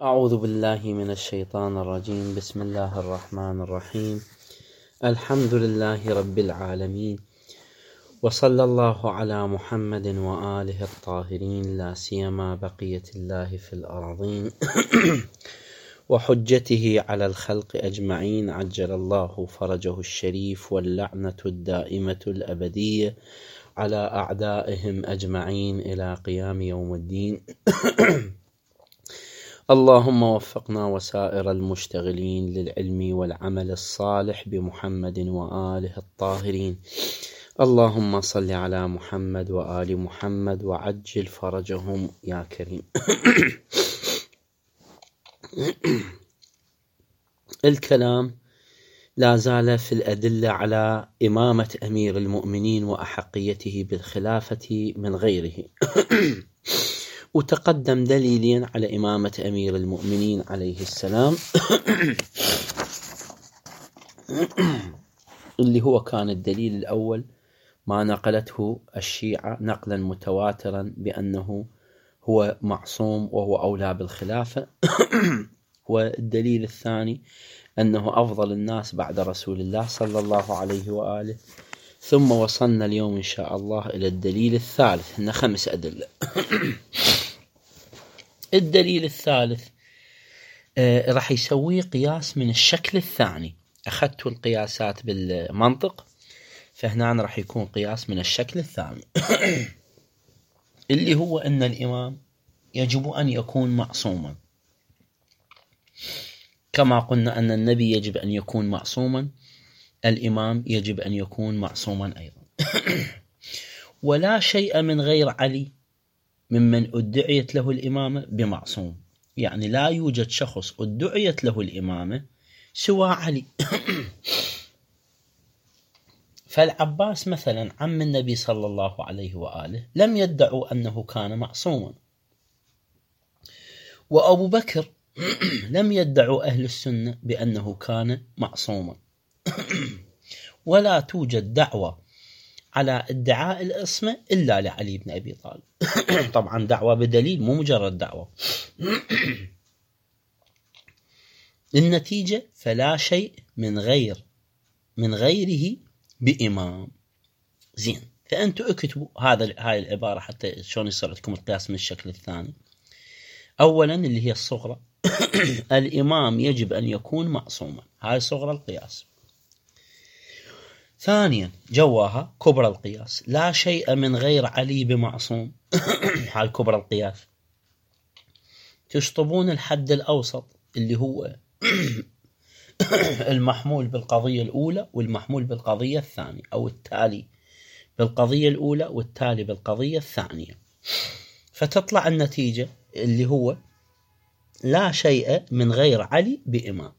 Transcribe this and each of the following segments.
أعوذ بالله من الشيطان الرجيم. بسم الله الرحمن الرحيم. الحمد لله رب العالمين، وصلى الله على محمد وآله الطاهرين، لا سيما بقية الله في الأرضين وحجته على الخلق أجمعين، عجل الله فرجه الشريف، واللعنة الدائمة الأبدية على أعدائهم أجمعين إلى قيام يوم الدين. اللهم وفقنا وسائر المشتغلين للعلم والعمل الصالح بمحمد وآله الطاهرين. اللهم صل على محمد وآل محمد وعجل فرجهم يا كريم. الكلام لا زال في الأدلة على إمامة أمير المؤمنين وأحقيته بالخلافة من غيره. وتقدم دليلين على إمامة أمير المؤمنين عليه السلام اللي هو كان الدليل الأول ما نقلته الشيعة نقلا متواترا بأنه هو معصوم وهو أولى بالخلافة. والدليل الثاني أنه أفضل الناس بعد رسول الله صلى الله عليه وآله. ثم وصلنا اليوم إن شاء الله إلى الدليل الثالث. هنا 5 أدلة. الدليل الثالث راح يسوي قياس من الشكل الثاني. أخذت القياسات بالمنطق، فهنا راح يكون قياس من الشكل الثاني اللي هو أن الإمام يجب أن يكون معصوما، كما قلنا أن النبي يجب أن يكون معصوما، الإمام يجب أن يكون معصوما أيضا. ولا شيء من غير علي ممن ادعيت له الإمامة بمعصوم، يعني لا يوجد شخص ادعيت له الإمامة سوى علي. فالعباس مثلا عم النبي صلى الله عليه وآله لم يدعوا أنه كان معصوما، وأبو بكر لم يدعوا أهل السنة بأنه كان معصوما. ولا توجد دعوة على ادعاء العصمة إلا لعلي بن أبي طالب. طبعا دعوة بدليل، مو مجرد دعوة. النتيجة فلا شيء من غيره بإمام. زين، فأنتوا اكتبوا هاي العبارة حتى شلون يصير عندكم القياس من الشكل الثاني. أولا اللي هي الصغرى، الإمام يجب أن يكون معصوما، هاي صغرى القياس. ثانيا جواها كبرى القياس، لا شيء من غير علي بمعصوم. هاي كبرى القياس. تشطبون الحد الأوسط اللي هو المحمول بالقضية الأولى والمحمول بالقضية الثانية، أو التالي بالقضية الأولى والتالي بالقضية الثانية، فتطلع النتيجة اللي هو لا شيء من غير علي بإمام.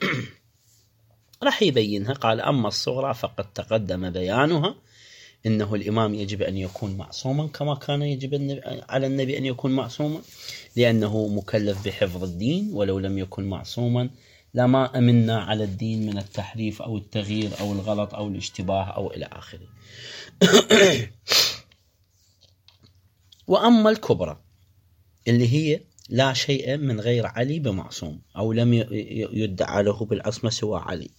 راح يبينها، قال أما الصغرى فقد تقدم بيانها، إنه الإمام يجب أن يكون معصوما كما كان يجب على النبي أن يكون معصوما، لأنه مكلف بحفظ الدين، ولو لم يكن معصوما لما أمنا على الدين من التحريف أو التغيير أو الغلط أو الاشتباه أو إلى آخره. وأما الكبرى اللي هي لا شيء من غير علي بمعصوم، أو لم يدعى له بالعصمة سوى علي.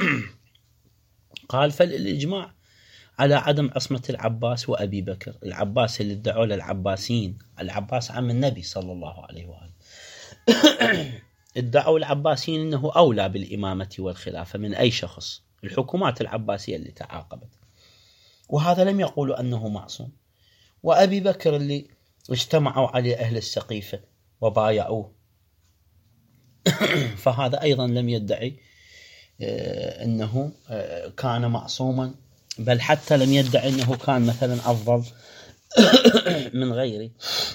قال فالإجماع على عدم عصمة العباس وأبي بكر. العباس اللي ادعوا للعباسيين، العباس عم النبي صلى الله عليه وآله، ادعوا العباسيين أنه أولى بالإمامة والخلافة من أي شخص، الحكومات العباسية اللي تعاقبت، وهذا لم يقولوا أنه معصوم. وأبي بكر اللي اجتمعوا عليه أهل السقيفة وبايعوه، فهذا أيضا لم يدعي أنه كان معصوما، بل حتى لم يدعي أنه كان مثلا أفضل من غيره.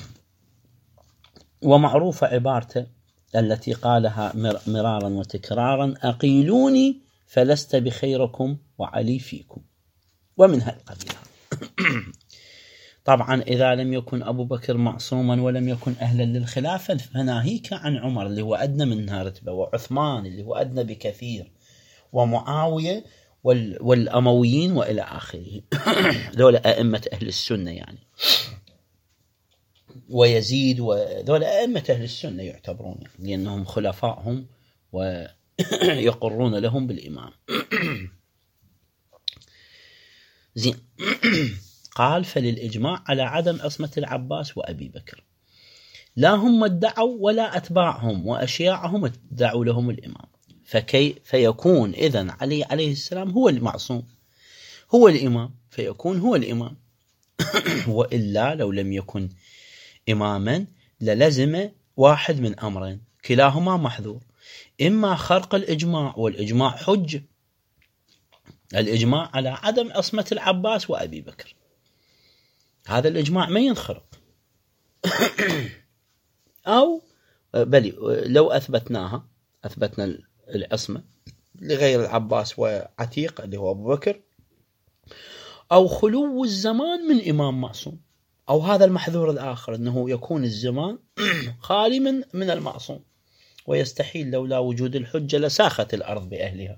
ومعروفة عبارته التي قالها مرارا وتكرارا: أقيلوني فلست بخيركم وعلي فيكم، ومن هالقبيل. طبعا إذا لم يكن أبو بكر معصوما ولم يكن أهلا للخلافة، فناهيك عن عمر اللي هو أدنى منها رتبة، وعثمان اللي هو أدنى بكثير، ومعاوية والأمويين وإلى آخره. دول أئمة أهل السنة يعني. ويزيد، وذول أئمة أهل السنة يعتبرون لأنهم خلفائهم ويقرون لهم بالإمام. زين. قال فللإجماع على عدم عصمة العباس وأبي بكر، لا هم ادعوا ولا أتباعهم وأشياعهم ادعوا لهم الإمام، فيكون إذن علي عليه السلام هو المعصوم، هو الإمام، فيكون هو الإمام. وإلا لو لم يكن إماما للزم واحد من أمرين كلاهما محذور، إما خرق الإجماع، والإجماع حجة، الإجماع على عدم عصمة العباس وأبي بكر، هذا الإجماع ما ينخرق، أو بل لو أثبتنا العصمة لغير العباس وعتيق اللي هو أبو بكر، أو خلو الزمان من إمام معصوم، أو هذا المحذور الآخر أنه يكون الزمان خالي من المعصوم، ويستحيل لولا وجود الحجة لساخت الأرض بأهلها،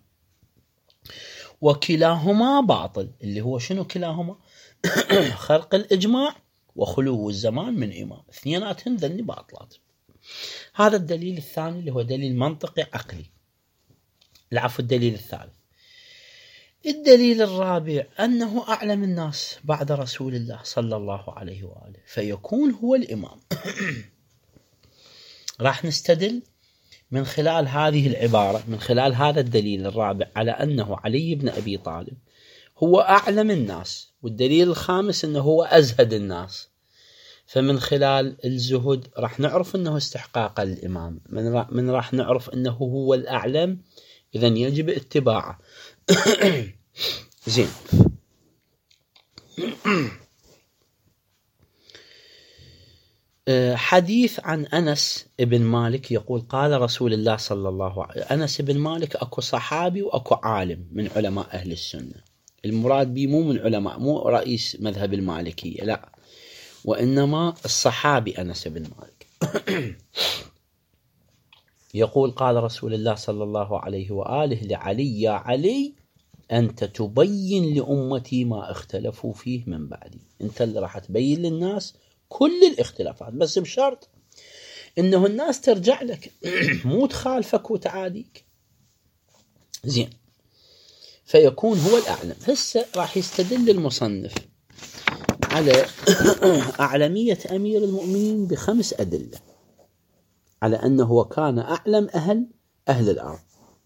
وكلاهما باطل، اللي هو شنو كلاهما؟ خرق الإجماع وخلو الزمان من إمام، اثنيناتهم ذني باطلات. هذا الدليل الثاني اللي هو دليل منطقي عقلي. العفو، الدليل الثالث. الدليل الرابع أنه أعلم الناس بعد رسول الله صلى الله عليه وآله، فيكون هو الإمام. راح نستدل من خلال هذه العبارة، من خلال هذا الدليل الرابع، على أنه علي بن أبي طالب هو أعلم الناس، والدليل الخامس أنه هو أزهد الناس. فمن خلال الزهد راح نعرف أنه استحقاق الإمام، من راح نعرف أنه هو الأعلم، إذن يجب اتباعه. زين. حديث عن أنس بن مالك يقول قال رسول الله صلى الله عليه وسلم. أنس بن مالك أكو صحابي وأكو عالم من علماء أهل السنة، المراد بي مو من علماء، مو رئيس مذهب المالكية، لا، وإنما الصحابي أنس بن مالك. يقول قال رسول الله صلى الله عليه وآله لعلي: يا علي أنت تبين لأمتي ما اختلفوا فيه من بعدي، أنت اللي راح تبين للناس كل الاختلافات، بس بشرط إنه الناس ترجع لك، مو تخالفك وتعاديك. زين. فيكون هو الأعلم. هسه راح يستدل المصنف على أعلمية أمير المؤمنين ب5 أدلة على أنه كان أعلم أهل الأرض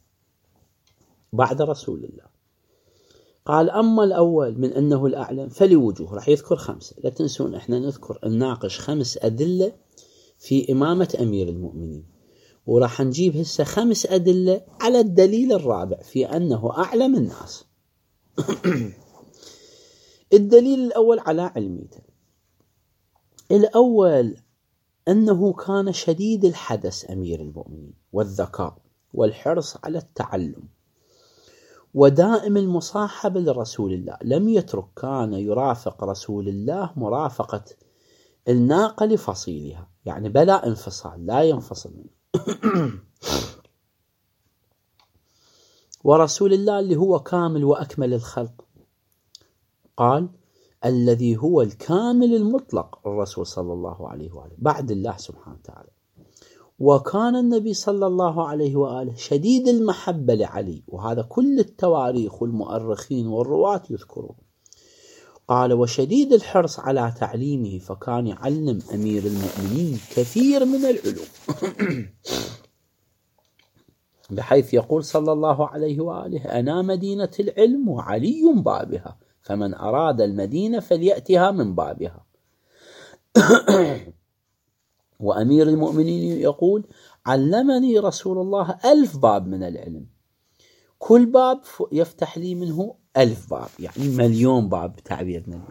بعد رسول الله. قال: أما الأول من أنه الأعلم فلوجوه، راح يذكر 5، لا تنسون إحنا نناقش 5 أدلة في إمامة أمير المؤمنين، وراح نجيب هسه 5 أدلة على الدليل الرابع في أنه أعلم الناس. الدليل الأول على علميته. الأول أنه كان شديد الحدث أمير المؤمنين، والذكاء والحرص على التعلم، ودائم المصاحبة لرسول الله، لم يترك، كان يرافق رسول الله مرافقة الناقة لفصيلها، يعني بلا انفصال، لا ينفصل منه. ورسول الله اللي هو كامل وأكمل الخلق، قال: الذي هو الكامل المطلق الرسول صلى الله عليه وآله بعد الله سبحانه وتعالى. وكان النبي صلى الله عليه وآله شديد المحبة لعلي، وهذا كل التواريخ والمؤرخين والرواة يذكرون. قال: وشديد الحرص على تعليمه، فكان يعلم أمير المؤمنين كثير من العلوم. بحيث يقول صلى الله عليه وآله: أنا مدينة العلم وعلي بابها، فمن أراد المدينة فليأتها من بابها. وأمير المؤمنين يقول: علمني رسول الله 1000 باب من العلم، كل باب يفتح لي منه 1000 باب، يعني 1,000,000 باب بتعبيرنا.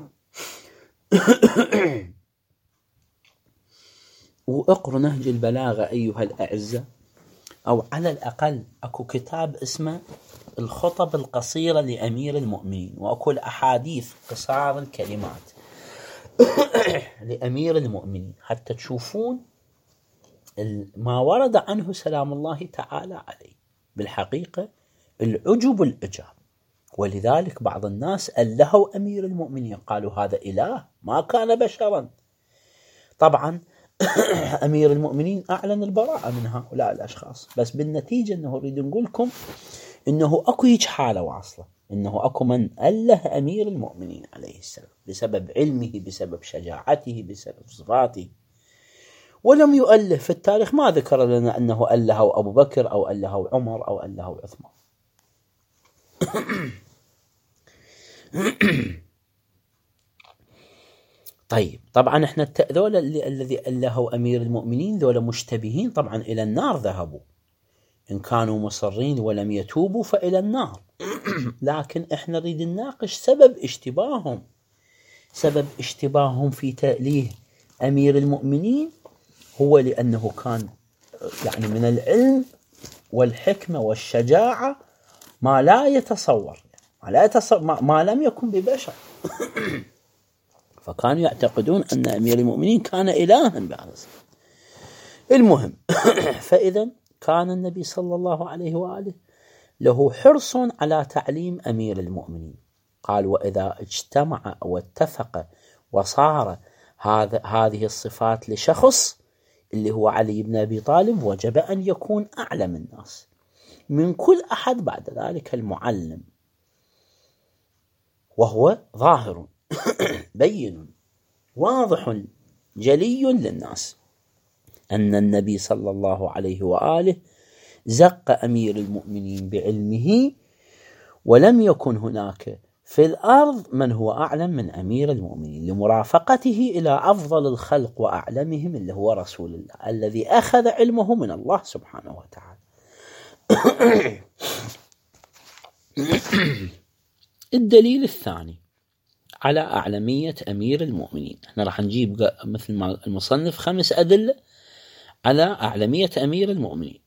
وأقرأ نهج البلاغة أيها الأعزة، أو على الأقل أكو كتاب اسمه الخطب القصيرة لأمير المؤمنين، وأكو الأحاديث قصار الكلمات لأمير المؤمنين، حتى تشوفون ما ورد عنه سلام الله تعالى عليه. بالحقيقة العجب العجاب، ولذلك بعض الناس ألهوا أمير المؤمنين، قالوا هذا إله ما كان بشرا. طبعا أمير المؤمنين أعلن البراءة من هؤلاء الأشخاص، بس بالنتيجة أنه نريد نقول لكم أنه أكو هيج حالة واصلة، أنه أكو من أله أمير المؤمنين عليه السلام بسبب علمه، بسبب شجاعته، بسبب صفاته، ولم يؤله في التاريخ، ما ذكر لنا أنه أله أبو بكر أو أله عمر أو أله عثمان. طيب طبعا احنا ذولا الذي أله أمير المؤمنين ذولا مشتبهين طبعا إلى النار ذهبوا، إن كانوا مصرين ولم يتوبوا فإلى النار. لكن احنا نريد نناقش سبب اشتباههم. سبب اشتباههم في تأليه أمير المؤمنين هو لأنه كان يعني من العلم والحكمة والشجاعة ما لا يتصور، ما لم يكن ببشر. فكانوا يعتقدون أن أمير المؤمنين كان إلها بهذا الصفة. المهم فإذا كان النبي صلى الله عليه وآله له حرص على تعليم أمير المؤمنين. قال: وإذا اجتمع واتفق وصار هذه الصفات لشخص اللي هو علي بن أبي طالب، وجب أن يكون أعلم الناس من كل أحد بعد ذلك المعلم، وهو ظاهر بين واضح جلي للناس أن النبي صلى الله عليه وآله زق أمير المؤمنين بعلمه، ولم يكن هناك في الأرض من هو أعلم من أمير المؤمنين، لمرافقته إلى أفضل الخلق وأعلمهم اللي هو رسول الله الذي أخذ علمه من الله سبحانه وتعالى. الدليل الثاني على أعلمية أمير المؤمنين، احنا راح نجيب مثل ما المصنف 5 أدلة على أعلمية أمير المؤمنين.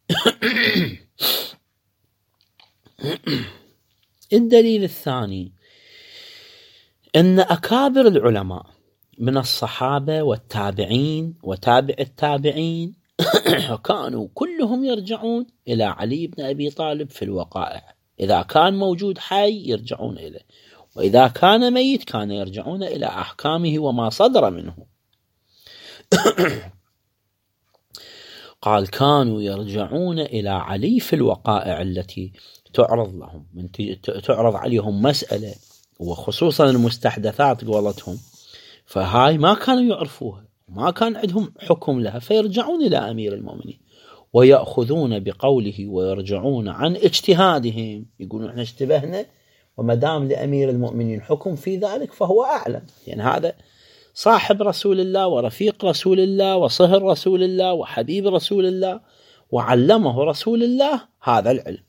الدليل الثاني أن أكابر العلماء من الصحابة والتابعين وتابع التابعين كانوا كلهم يرجعون إلى علي بن أبي طالب في الوقائع. إذا كان موجود حي يرجعون إليه، وإذا كان ميت كان يرجعون إلى أحكامه وما صدر منه. قال: كانوا يرجعون إلى علي في الوقائع التي تعرض لهم، من تعرض عليهم مسألة وخصوصا المستحدثات قولتهم، فهاي ما كانوا يعرفوها، ما كان عندهم حكم لها، فيرجعون إلى أمير المؤمنين ويأخذون بقوله ويرجعون عن اجتهادهم، يقولون احنا اشتبهنا ومدام لأمير المؤمنين حكم في ذلك فهو أعلم، يعني هذا صاحب رسول الله ورفيق رسول الله وصهر رسول الله وحبيب رسول الله وعلمه رسول الله هذا العلم.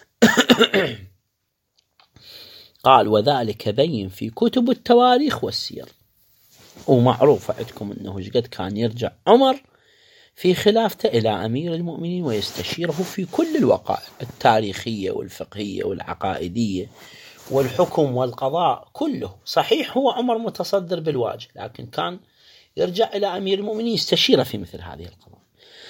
قال: وذلك بين في كتب التواريخ والسير. ومعروف عندكم أنه قد كان يرجع عمر في خلافته إلى أمير المؤمنين ويستشيره في كل الوقائع التاريخية والفقهية والعقائدية والحكم والقضاء كله. صحيح هو عمر متصدر بالواجب، لكن كان يرجع إلى أمير المؤمنين يستشيره في مثل هذه القضايا.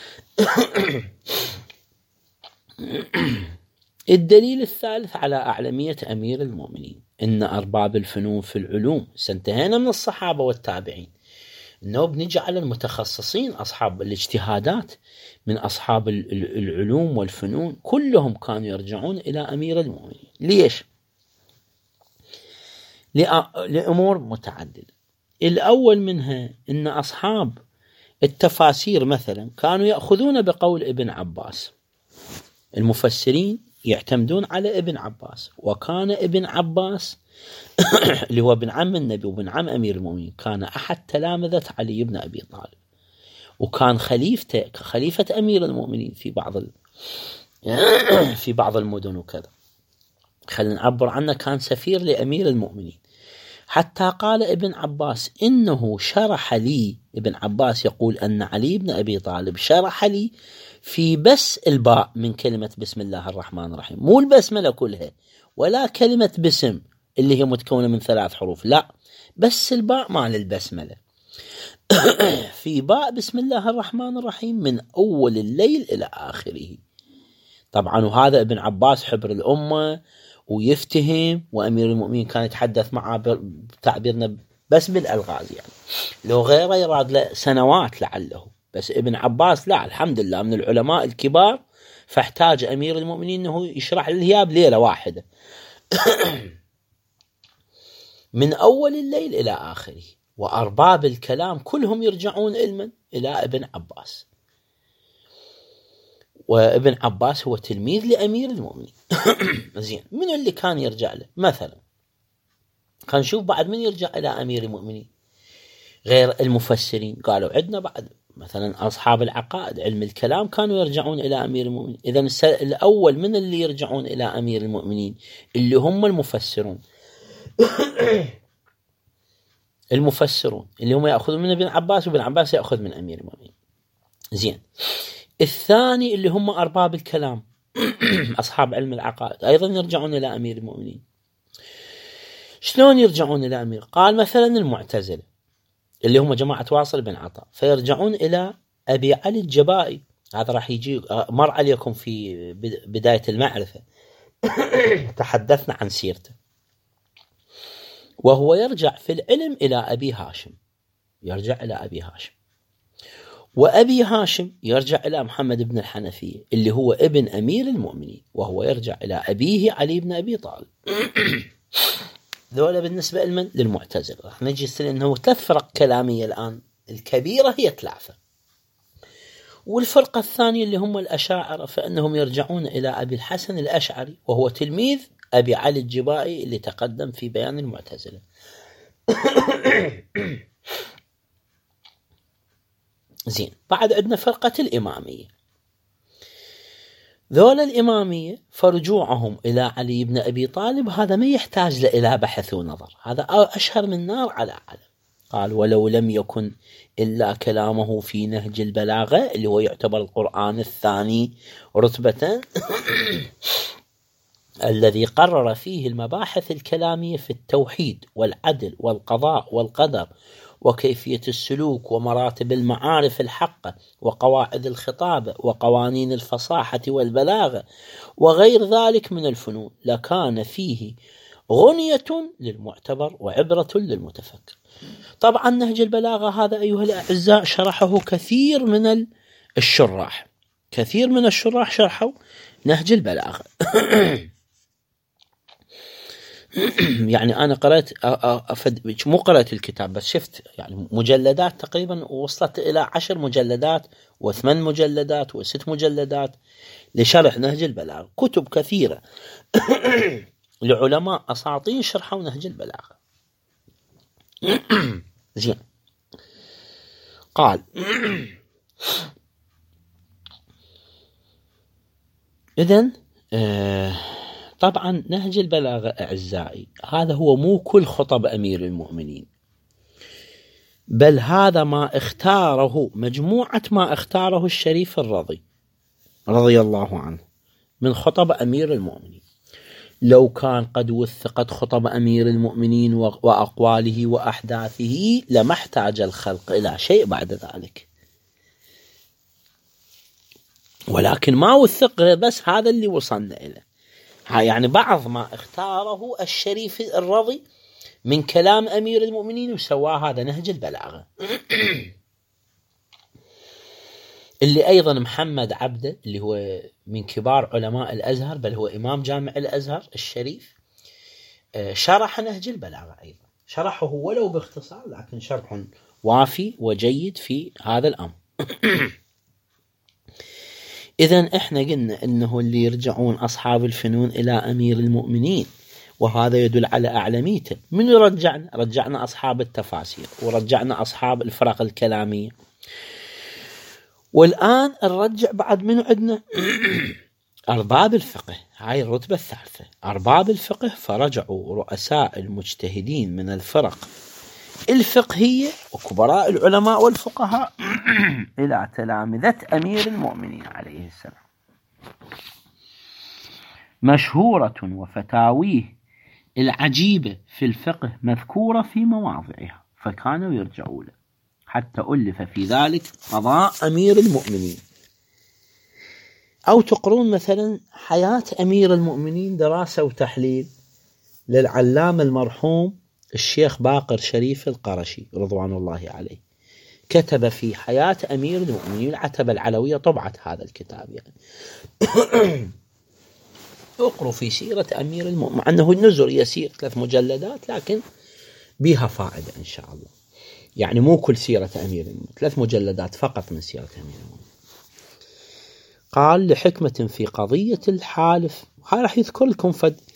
الدليل الثالث على أعلمية أمير المؤمنين إن أرباب الفنون في العلوم، سنتهينا من الصحابة والتابعين، إنه بنجي على المتخصصين أصحاب الاجتهادات من أصحاب العلوم والفنون، كلهم كانوا يرجعون إلى أمير المؤمنين. ليش؟ لأمور متعددة. الأول منها إن أصحاب التفاسير مثلا كانوا يأخذون بقول ابن عباس، المفسرين يعتمدون على ابن عباس، وكان ابن عباس اللي هو ابن عم النبي وابن عم أمير المؤمنين كان أحد تلامذة علي بن أبي طالب، وكان خليفة أمير المؤمنين في بعض المدن وكذا. خلينا نعبر عنه، كان سفير لأمير المؤمنين. حتى قال ابن عباس إنه شرح لي، ابن عباس يقول أن علي بن أبي طالب شرح لي في بس الباء من كلمة بسم الله الرحمن الرحيم، مو البسملة كلها ولا كلمة بسم اللي هي متكونة من 3 حروف، لا، بس الباء مال البسملة. في باء بسم الله الرحمن الرحيم من أول الليل إلى آخره. طبعا وهذا ابن عباس حبر الأمة ويفتهم، وأمير المؤمنين كان يتحدث معه بتعبيرنا بس بالألغاز يعني. لو غيره يراد له سنوات لعله، بس ابن عباس لا، الحمد لله من العلماء الكبار، فاحتاج أمير المؤمنين أنه يشرح الهياب ليلة واحدة من أول الليل إلى آخره. وأرباب الكلام كلهم يرجعون إلى ابن عباس، وابن عباس هو تلميذ لأمير المؤمنين. زين، من اللي كان يرجع له؟ مثلا خلينا نشوف بعد من يرجع إلى أمير المؤمنين غير المفسرين. قالوا عندنا بعد مثلا أصحاب العقائد، علم الكلام، كانوا يرجعون إلى أمير المؤمنين. إذن الأول من اللي يرجعون إلى أمير المؤمنين اللي هم المفسرون. المفسرون اللي هم يأخذون من ابن عباس، وابن عباس يأخذ من أمير المؤمنين. زين، الثاني اللي هم أرباب الكلام أصحاب علم العقائد، أيضا يرجعون إلى أمير المؤمنين. شلون يرجعون إلى أمير؟ قال مثلا المعتزلة اللي هم جماعة واصل بن عطاء، فيرجعون إلى أبي علي الجبائي. هذا راح يجي مر عليكم في بداية المعرفة تحدثنا عن سيرته. وهو يرجع في العلم إلى أبي هاشم، يرجع إلى أبي هاشم. وأبي هاشم يرجع إلى محمد بن الحنفية اللي هو ابن أمير المؤمنين، وهو يرجع إلى أبيه علي بن أبي طالب. ذولا بالنسبة للمعتزلة. راح نجي أنه 3 فرق كلامية الآن، الكبيرة هي 3. والفرقة الثانية اللي هم الأشاعرة، فإنهم يرجعون إلى أبي الحسن الأشعري، وهو تلميذ أبي علي الجبائي اللي تقدم في بيان المعتزلة. زين، بعد عندنا فرقة الإمامية. ذولا الإمامية فرجوعهم إلى علي بن أبي طالب هذا ما يحتاج إلى بحث ونظر، هذا أشهر من نار على علم. قال ولو لم يكن إلا كلامه في نهج البلاغة اللي هو يعتبر القرآن الثاني رتبة الذي قرر فيه المباحث الكلامية في التوحيد والعدل والقضاء والقدر وكيفية السلوك ومراتب المعارف الحقة وقواعد الخطابة وقوانين الفصاحة والبلاغة وغير ذلك من الفنون، لكان فيه غنية للمعتبر وعبرة للمتفكر. طبعا نهج البلاغة هذا أيها الأعزاء شرحه كثير من الشراح، كثير من الشراح شرحوا نهج البلاغة. يعني أنا قرأت مو قرأت الكتاب بس شفت يعني مجلدات تقريبا وصلت إلى 10 مجلدات و8 مجلدات و6 مجلدات لشرح نهج البلاغة، كتب كثيرة لعلماء أساطين شرحوا نهج البلاغة. زين، قال إذن طبعا نهج البلاغة أعزائي هذا هو مو كل خطب أمير المؤمنين، بل هذا ما اختاره مجموعة ما اختاره الشريف الرضي رضي الله عنه من خطب أمير المؤمنين. لو كان قد وثقت خطب أمير المؤمنين وأقواله وأحداثه لما احتاج الخلق إلى شيء بعد ذلك، ولكن ما وثق بس هذا اللي وصلنا إليه. يعني بعض ما اختاره الشريف الرضي من كلام أمير المؤمنين وسواه هذا نهج البلاغة. اللي أيضا محمد عبده اللي هو من كبار علماء الأزهر بل هو إمام جامع الأزهر الشريف شرح نهج البلاغة، أيضا شرحه ولو باختصار لكن شرح وافي وجيد في هذا الأمر. إذن إحنا قلنا إنه اللي يرجعون أصحاب الفنون إلى أمير المؤمنين وهذا يدل على أعلميته. من رجعنا أصحاب التفاسير ورجعنا أصحاب الفرق الكلامية، والآن نرجع بعد من عندنا أرباب الفقه. هاي الرتبة الثالثة، أرباب الفقه. فرجعوا رؤساء المجتهدين من الفرق الفقهية وكبراء العلماء والفقهاء إلى تلامذة أمير المؤمنين عليه السلام. مشهورة وفتاويه العجيبة في الفقه مذكورة في مواضعها، فكانوا يرجعوا له حتى ألف في ذلك قضاء أمير المؤمنين. أو تقرون مثلا حياة أمير المؤمنين دراسة وتحليل للعلامة المرحوم الشيخ باقر شريف القرشي رضوان الله عليه كتب في حياة أمير المؤمنين العتبة العلوية، طبعت هذا الكتاب يعني. اقروا في سيرة أمير المؤمنين، مع أنه النزر يسير 3 مجلدات لكن بها فائدة إن شاء الله. يعني مو كل سيرة أمير المؤمنين، 3 مجلدات فقط من سيرة أمير المؤمنين. قال لحكمة في قضية الحالف، هاي راح يذكر لكم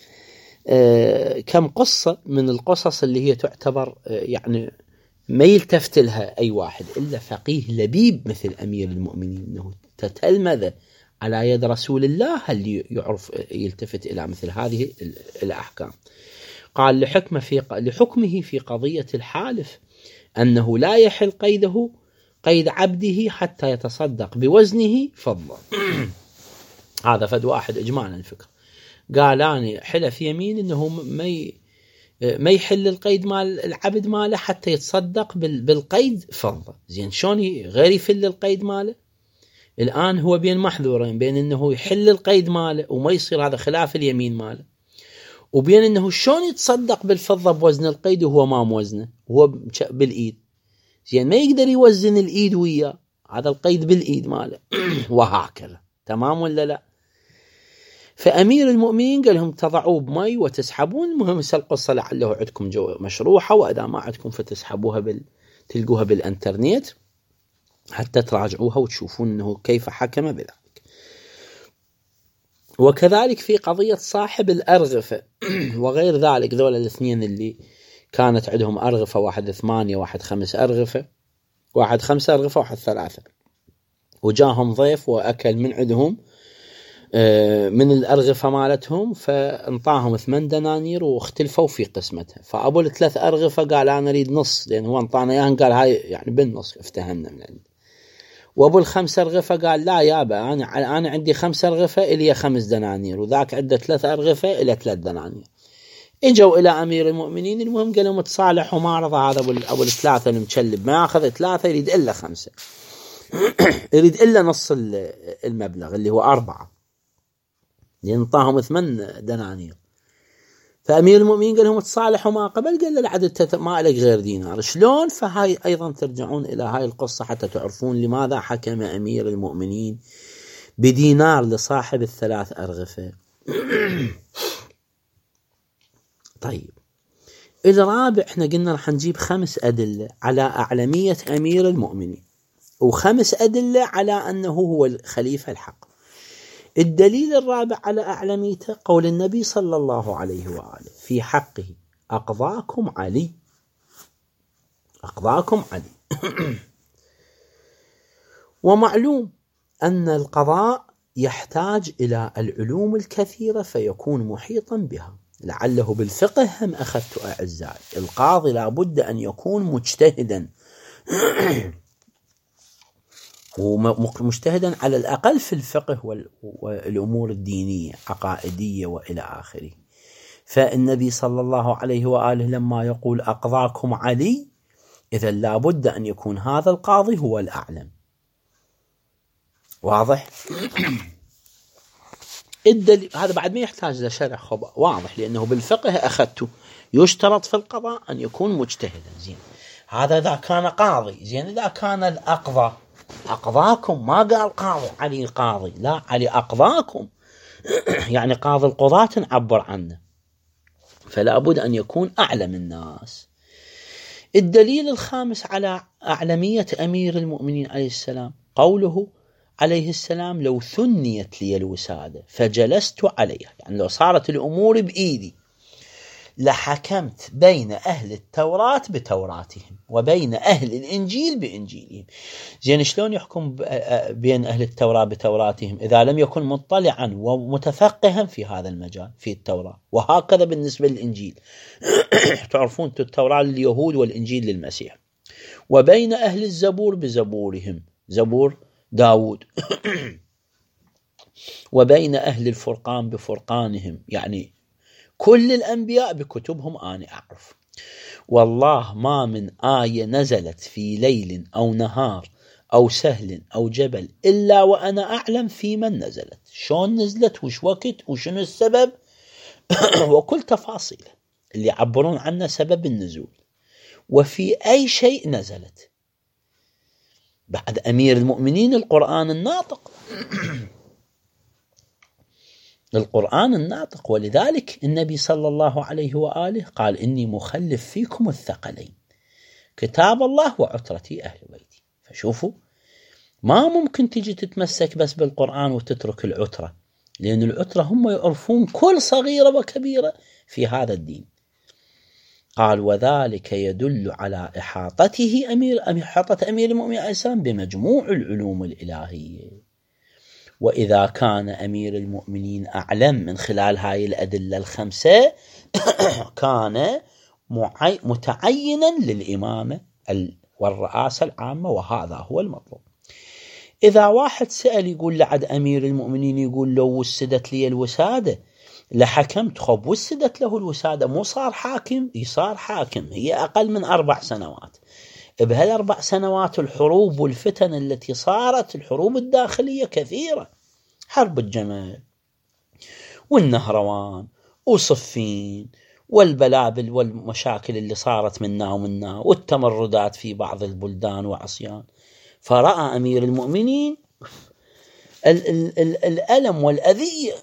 كم قصة من القصص اللي هي تعتبر يعني ما يلتفت لها أي واحد إلا فقيه لبيب مثل أمير المؤمنين، أنه تتلمذ على يد رسول الله اللي يعرف يلتفت إلى مثل هذه الأحكام. قال لحكمه في قضية الحالف أنه لا يحل قيد عبده حتى يتصدق بوزنه فضة. هذا فد واحد إجمالا الفكر قال أنا حلف يمين أنه ما يحل القيد مال العبد ماله حتى يتصدق بالقيد فضة. زين شلون غير يفل القيد ماله؟ الآن هو بين محذورين، بين أنه يحل القيد ماله وما يصير هذا خلاف اليمين ماله، وبين أنه شلون يتصدق بالفضة بوزن القيد وهو ما موزنه وهو بالإيد. زين ما يقدر يوزن الإيد وياه، هذا القيد بالإيد ماله. وهكذا تمام ولا لا؟ فأمير المؤمنين قال لهم تضعوه بمي وتسحبون. المهم القصة لعله عندكم مشروحة، وإذا ما عندكم فتسحبوها تلقوها بالإنترنت حتى تراجعوها وتشوفون أنه كيف حكم بذلك. وكذلك في قضية صاحب الأرغفة وغير ذلك، ذولا الاثنين اللي كانت عندهم أرغفة، واحد 8 واحد 5 أرغفة، واحد 5 أرغفة واحد 3، وجاهم ضيف وأكل من عندهم من الأرغفة مالتهم، فانطاهم 8 دنانير واختلفوا في قسمتها. فأبو ال3 أرغفة قال أنا أريد نص، لأن هو انطانا إياهم قال هاي يعني بالنص افتهمنا من عنده. وأبو ال5 أرغفة قال لا يابا أنا عندي 5 أرغفة إلي 5 دنانير، وذاك عنده 3 أرغفة إلى 3 دنانير. اجوا إلى أمير المؤمنين، المهم قالوا متصالح وما رضى هذا أبو ال3 المتشلب، ما أخذ 3 يريد إلا 5 يريد إلا نص المبلغ اللي هو 4، ينطاهم 8 دنانير. فأمير المؤمنين قال لهم تصالحوا ما قبل، قال له العدد ما لك غير دينار. شلون؟ فهاي أيضا ترجعون إلى هاي القصة حتى تعرفون لماذا حكم أمير المؤمنين بدينار لصاحب ال3 أرغفة. طيب الرابع، احنا قلنا رح نجيب 5 أدلة على أعلمية أمير المؤمنين، و5 أدلة على أنه هو الخليفة الحق. الدليل الرابع على أعلميته قول النبي صلى الله عليه وآله في حقه أقضاكم علي، أقضاكم علي. ومعلوم أن القضاء يحتاج إلى العلوم الكثيرة فيكون محيطا بها، لعله بالفقه هم أخذت أعزائي. القاضي لابد أن يكون مجتهدا ومجتهدا على الأقل في الفقه والأمور الدينية عقائدية وإلى آخره. فالنبي صلى الله عليه وآله لما يقول أقضاكم علي، إذا لابد أن يكون هذا القاضي هو الأعلم. واضح؟ الدليل هذا بعد ما يحتاج لشرح، واضح، لأنه بالفقه أخذته يشترط في القضاء أن يكون مجتهدا. زين هذا إذا كان قاضي. زين إذا كان الأقضى أقضاكم، ما قال قاضي علي قاضي، لا، علي أقضاكم يعني قاضي القضاة نعبر عنه، فلا بد أن يكون أعلم الناس. الدليل الخامس على أعلمية أمير المؤمنين عليه السلام قوله عليه السلام لو ثنيت لي الوسادة فجلست عليها، يعني لو صارت الأمور بإيدي لحكمت بين أهل التوراة بتوراتهم وبين أهل الإنجيل بإنجيلهم. زين شلون يحكم بين أهل التوراة بتوراتهم إذا لم يكن مطلعا ومتفقها في هذا المجال في التوراة؟ وهكذا بالنسبة للإنجيل تعرفون التوراة لليهود والإنجيل للمسيح. وبين أهل الزبور بزبورهم، زبور داود وبين أهل الفرقان بفرقانهم، يعني كل الأنبياء بكتبهم أنا أعرف. والله ما من آية نزلت في ليل أو نهار أو سهل أو جبل إلا وأنا أعلم في من نزلت، شون نزلت وش وقت وشنو السبب وكل تفاصيله. اللي يعبرون عنه سبب النزول، وفي أي شيء نزلت. بعد أمير المؤمنين القرآن الناطق القرآن الناطق. ولذلك النبي صلى الله عليه وآله قال إني مخلف فيكم الثقلين، كتاب الله وعترتي أهل بيتي. فشوفوا، ما ممكن تجي تتمسك بس بالقرآن وتترك العترة، لأن العترة هم يعرفون كل صغيرة وكبيرة في هذا الدين. قال وذلك يدل على إحاطة أمير المؤمنين عليه السلام بمجموع العلوم الإلهية. وإذا كان أمير المؤمنين أعلم من خلال هاي الأدلة الخمسة كان متعينا للإمامة والرئاسة العامة، وهذا هو المطلوب. إذا واحد سأل يقول لعد أمير المؤمنين يقول لو وسدت لي الوسادة لحكمت، خب وسدت له الوسادة مو صار حاكم؟ يصار حاكم، هي أقل من 4 سنوات. بهال4 سنوات الحروب والفتن التي صارت، الحروب الداخلية كثيرة، حرب الجمل والنهروان وصفين والبلابل والمشاكل اللي صارت منا ومنا والتمردات في بعض البلدان وعصيان. فرأى أمير المؤمنين الألم والأذية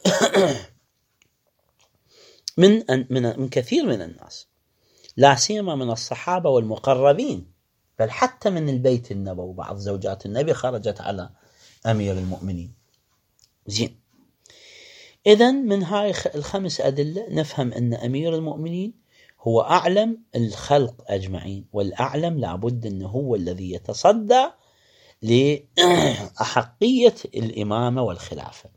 من كثير من الناس، لا سيما من الصحابة والمقربين، بل حتى من البيت النبوي بعض زوجات النبي خرجت على أمير المؤمنين. زين، إذن من هاي 5 أدلة نفهم أن أمير المؤمنين هو أعلم الخلق أجمعين، والأعلم لابد أنه هو الذي يتصدى لأحقية الإمامة والخلافة.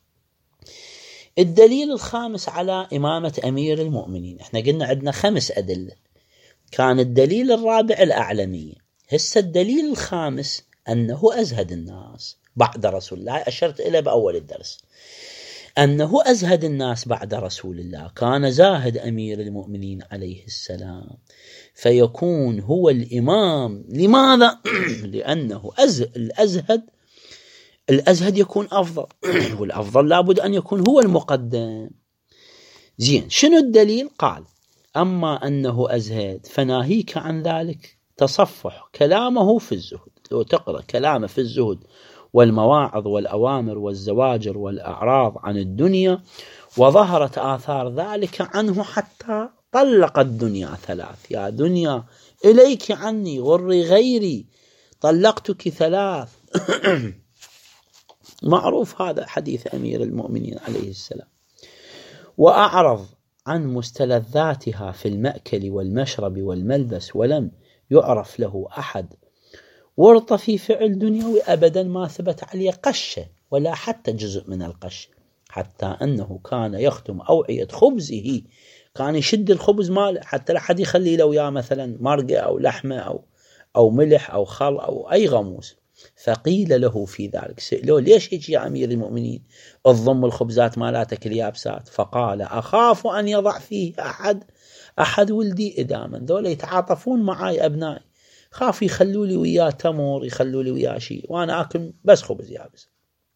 الدليل الخامس على إمامة أمير المؤمنين، احنا قلنا عندنا 5 أدلة، كان الدليل الرابع الأعلمية، هسه الدليل الخامس أنه أزهد الناس بعد رسول الله. أشرت إليه بأول الدرس أنه أزهد الناس بعد رسول الله، كان زاهد أمير المؤمنين عليه السلام، فيكون هو الإمام. لماذا؟ لأنه الأزهد يكون أفضل والأفضل لابد أن يكون هو المقدم. زين، شنو الدليل؟ قال أما أنه أزهد فناهيك عن ذلك تصفح كلامه في الزهد. لو تقرأ كلامه في الزهد والمواعظ والأوامر والزواجر والأعراض عن الدنيا، وظهرت آثار ذلك عنه حتى طلق الدنيا 3: يا دنيا إليك عني غري غيري طلقتك 3. معروف هذا حديث أمير المؤمنين عليه السلام. وأعرض عن مستلذاتها في المأكل والمشرب والملبس، ولم يعرف له أحد ورط في فعل دنيوي أبدا ما ثبت عليه قشة ولا حتى جزء من القشة، حتى أنه كان يختم أوعية خبزه، كان يشد الخبز ماله حتى لا حد يخلي له وياه مثلا مرقة أو لحمة أو ملح أو خل أو أي غموس. فقيل له في ذلك، سئلوه ليش هيك يا أمير المؤمنين الضم الخبزات مالاتك اليابسات؟ فقال أخاف أن يضع فيه أحد ولدي إداما، ذولا يتعاطفون معي أبنائي، خاف يخلوا لي وياه تمر، يخلوا لي وياه شيء، وأنا أكل بس خبز يابس.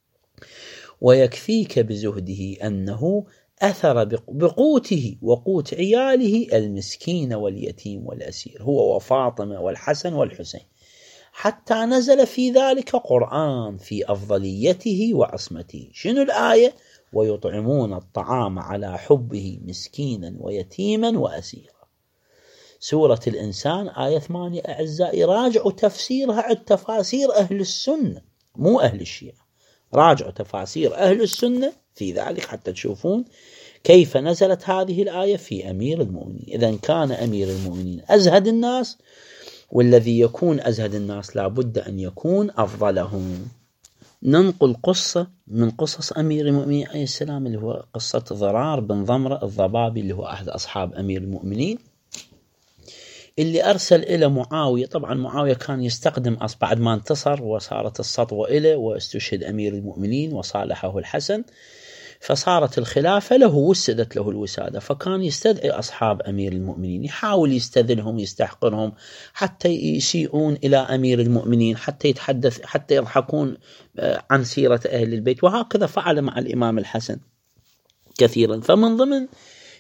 ويكفيك بزهده أنه أثر بقوته وقوت عياله المسكين واليتيم والأسير، هو وفاطمة والحسن والحسين، حتى نزل في ذلك قرآن في أفضليته وعصمته. شنو الآية؟ ويطعمون الطعام على حبه مسكينا ويتيما وأسيرا. سورة الإنسان آية 8 أعزائي، راجعوا تفسيرها عند تفاسير أهل السنة مو أهل الشيعة، راجعوا تفاسير أهل السنة في ذلك حتى تشوفون كيف نزلت هذه الآية في أمير المؤمنين. إذن كان أمير المؤمنين أزهد الناس، والذي يكون أزهد الناس لابد أن يكون أفضلهم. ننقل قصة من قصص أمير المؤمنين عليه السلام، اللي هو قصة ضرار بن ضمرة الضبابي، اللي هو أحد أصحاب أمير المؤمنين، اللي أرسل إلى معاوية. طبعا معاوية كان يستقدم بعد ما انتصر وصارت السطوة إليه واستشهد أمير المؤمنين وصالحه الحسن، فصارت الخلافة له، وسدت له الوسادة، فكان يستدعي أصحاب أمير المؤمنين، يحاول يستذلهم يستحقرهم حتى يسيئون إلى أمير المؤمنين، حتى يتحدث، حتى يضحكون عن سيرة أهل البيت، وهكذا فعل مع الإمام الحسن كثيرا. فمن ضمن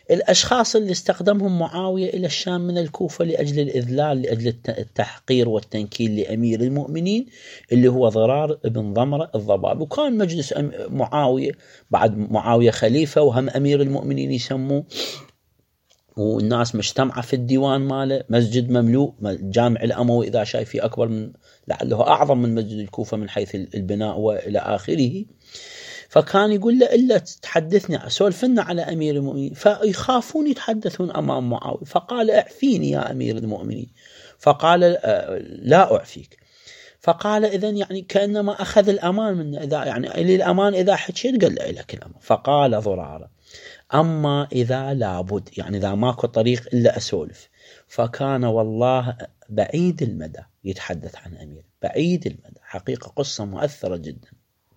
الأشخاص اللي استخدمهم معاوية إلى الشام من الكوفة لأجل الإذلال، لأجل التحقير والتنكيل لأمير المؤمنين اللي هو ضرار بن ضمرة الضبابي. وكان مجلس معاوية بعد معاوية خليفة وهم أمير المؤمنين يسموه، والناس مجتمعة في الديوان ماله، مسجد مملوء، الجامع الأموي إذا شايفه أكبر من، لعله أعظم من مسجد الكوفة من حيث البناء وإلى آخره. فكان يقول له إلا تحدثني سولفنا على أمير المؤمنين، فيخافون يتحدثون أمام معاوية. فقال اعفيني يا أمير المؤمنين، فقال لا أعفيك. فقال إذن يعني كأنما أخذ الأمان منه، إذا يعني إلي الأمان إذا حكيت قال له لك الأمان. فقال ضرارة أما إذا لابد، يعني إذا ماكو طريق إلا أسولف. فكان والله بعيد المدى يتحدث عن أمير، بعيد المدى، حقيقة قصة مؤثرة جدا،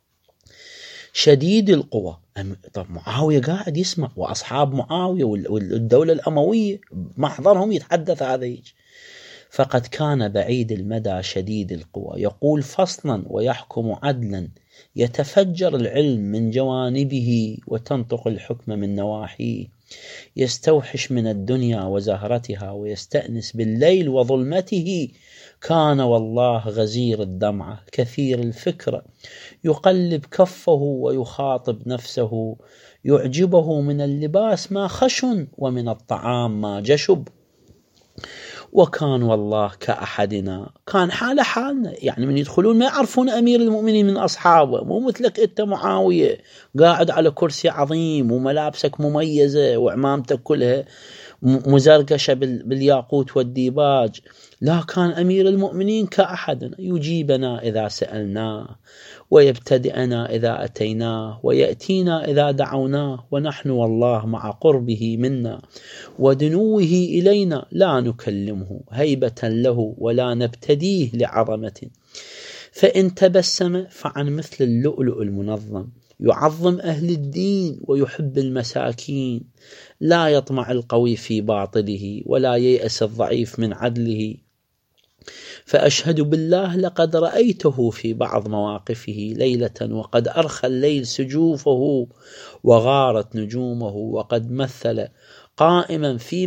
شديد القوى. طب معاوية قاعد يسمع، وأصحاب معاوية والدولة الأموية محضرهم يتحدث هذا. فقد كان بعيد المدى شديد القوى، يقول فصلا ويحكم عدلا، يتفجر العلم من جوانبه وتنطق الحكم من نواحيه، يستوحش من الدنيا وزهرتها ويستأنس بالليل وظلمته. كان والله غزير الدمعة كثير الفكرة، يقلب كفه ويخاطب نفسه، يعجبه من اللباس ما خشن ومن الطعام ما جشب. وكان والله كأحدنا، كان حالنا، يعني من يدخلون ما يعرفون أمير المؤمنين من أصحابه، مو مثلك أنت معاوية قاعد على كرسي عظيم وملابسك مميزة وعمامتك كلها مزرقشة بالياقوت والديباج. لا، كان أمير المؤمنين كأحدنا، يجيبنا إذا سألناه، ويبتدئنا إذا أتيناه، ويأتينا إذا دعوناه، ونحن والله مع قربه منا ودنوه إلينا لا نكلمه هيبة له ولا نبتديه لعظمة. فإن تبسم فعن مثل اللؤلؤ المنظم، يعظم أهل الدين ويحب المساكين، لا يطمع القوي في باطله ولا ييأس الضعيف من عدله. فأشهد بالله لقد رأيته في بعض مواقفه ليلة وقد أرخى الليل سجوفه وغارت نجومه، وقد مثل قائما في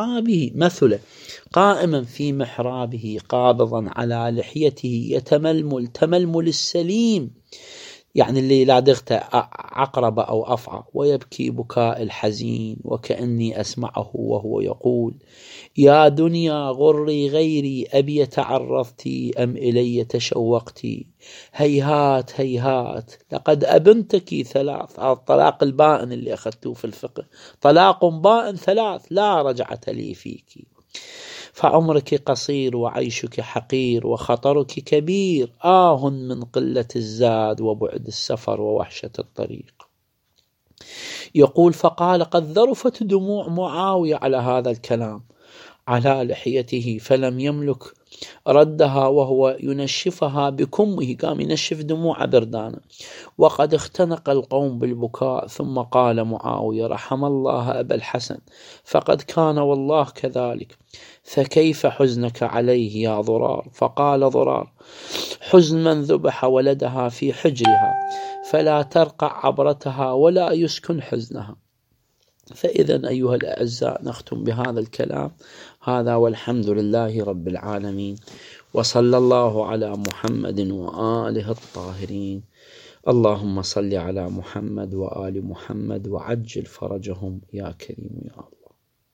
محرابه قابضا على لحيته يتململ تململ السليم، يعني اللي لا دغته عقرب أو أفعى، ويبكي بكاء الحزين، وكأني أسمعه وهو يقول: يا دنيا غري غيري أبي تعرضتي أم إلي تشوقتي، هيهات هيهات لقد أبنتك ثلاث. الطلاق البائن اللي أخذتوه في الفقه، طلاق بائن ثلاث لا رجعة لي فيك. فعمرك قصير وعيشك حقير وخطرك كبير، من قلة الزاد وبعد السفر ووحشة الطريق. يقول: فقال: قد ذرفت دموع معاوية على هذا الكلام على لحيته، فلم يملك ردها وهو ينشفها بكمه، قام ينشف دموع بردانة، وقد اختنق القوم بالبكاء. ثم قال معاوية: رحم الله أبا الحسن، فقد كان والله كذلك، فكيف حزنك عليه يا ضرار؟ فقال ضرار: حزن من ذبح ولدها في حجرها، فلا ترقع عبرتها ولا يسكن حزنها. فإذا أيها الأعزاء نختم بهذا الكلام هذا، والحمد لله رب العالمين، وصلى الله على محمد وآله الطاهرين. اللهم صل على محمد وآل محمد وعجل فرجهم يا كريم يا الله.